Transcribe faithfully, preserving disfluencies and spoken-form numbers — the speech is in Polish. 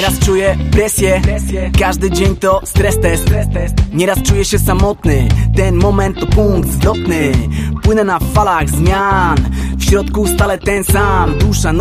Nieraz czuję presję, każdy dzień to stres test. Nieraz czuję się samotny, ten moment to punkt zwrotny. Płynę na falach zmian, w środku stale ten sam. Dusza